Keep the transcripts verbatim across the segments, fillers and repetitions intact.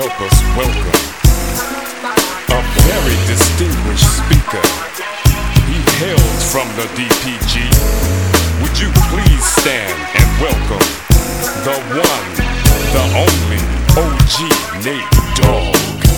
help us welcome a very distinguished speaker. He hails from the D P G. Would you please stand and welcome the one, the only O G Nate Dogg.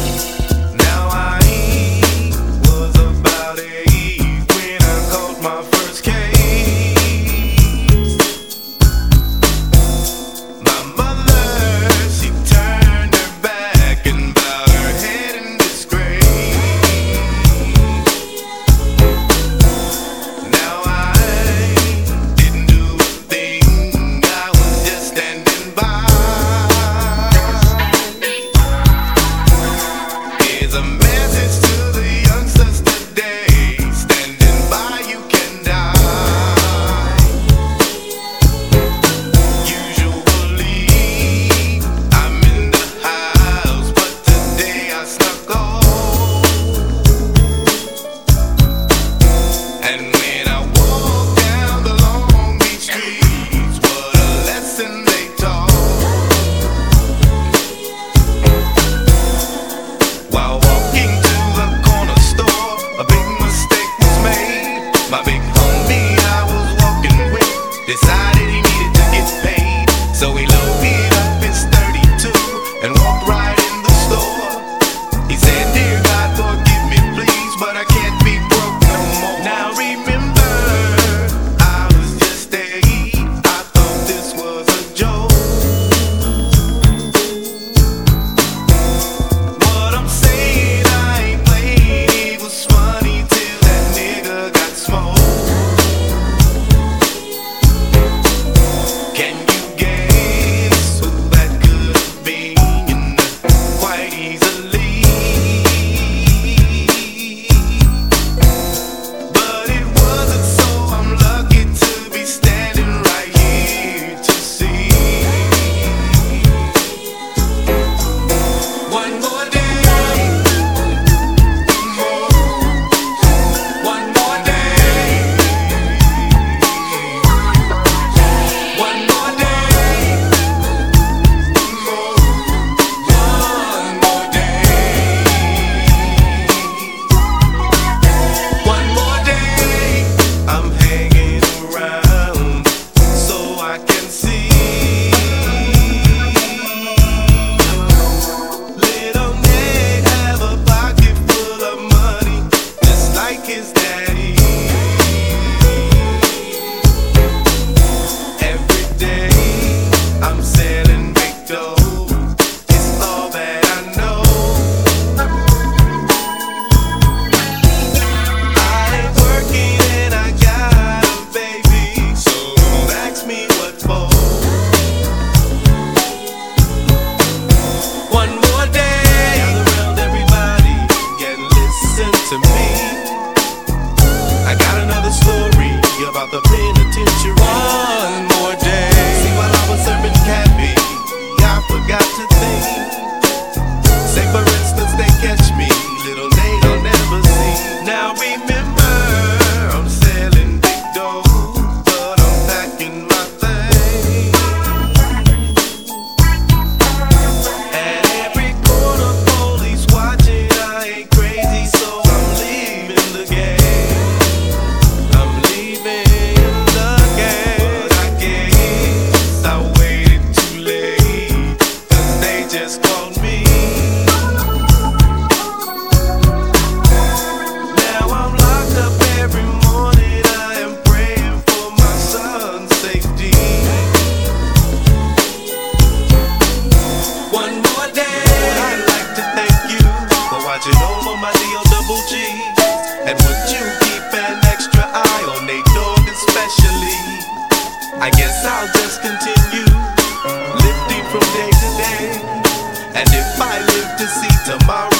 About the penitentiary. One more day. See, while I was serving cabbie, I forgot to think. Say for instance they catch me, little Nate I'll never see. Now remember, I'm selling big dough, but I'm packing my things. At every corner, police watching. I ain't crazy, so I'm leaving the game. I'm leaving. Just called me. Now I'm locked up every morning. I am praying for my son's safety. One more day. I'd like to thank you for watching over my D O double G. And would you keep an extra eye on Nate Dogg especially? I guess I'll just continue lifting from day to day. And if I live to see tomorrow,